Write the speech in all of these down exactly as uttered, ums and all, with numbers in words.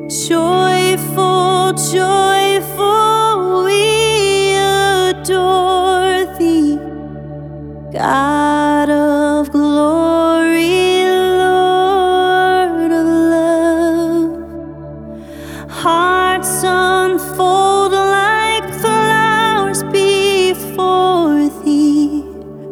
Joyful, joyful, we adore thee, God of glory, Lord of love. Hearts unfold like flowers before thee,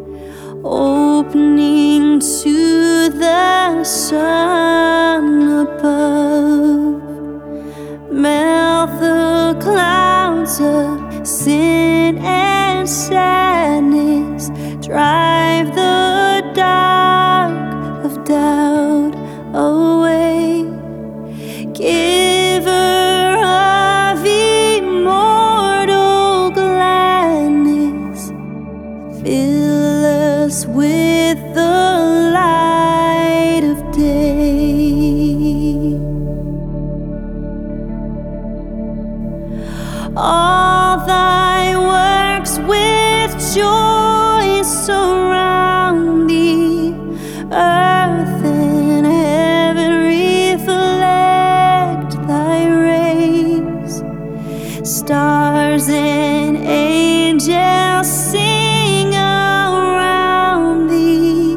opening to the sun above. Melt the clouds of sin and sadness, drive the dark of doubt away. Giver of immortal gladness, fill us with the light of day. All thy works with joy surround thee, earth and heaven reflect thy rays. Stars and angels sing around thee,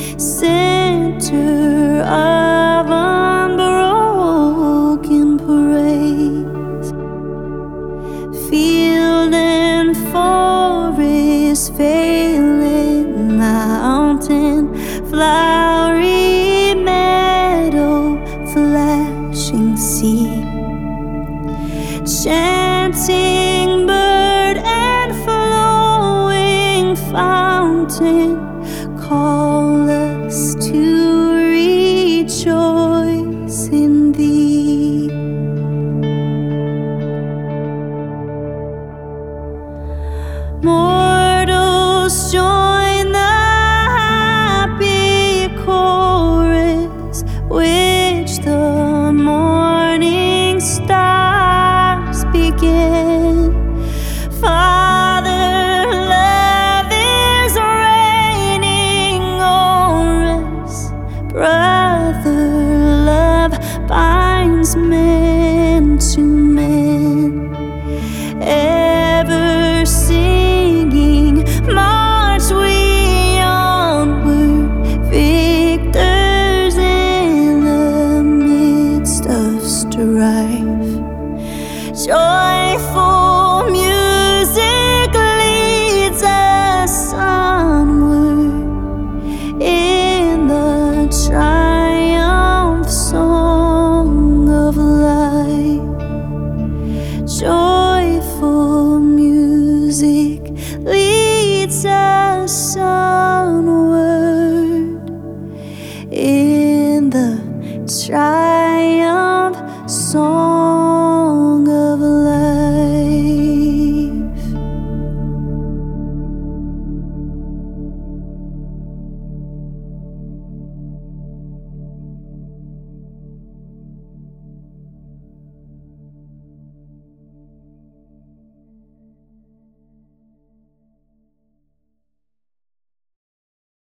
center of unbroken praise. Field and forest, vale mountain, flowery meadow, flashing sea, chanting bird and flowing fountain, call us to rejoice in thee. Mortals join the happy chorus, which the morning stars begin. Father love is reigning o'er us, brother love binds men to men. Ever singing, march we onward, victors in the midst of strife. Joyful music leads us onward in the triumph song of life. Joyful music leads us onward in the triumph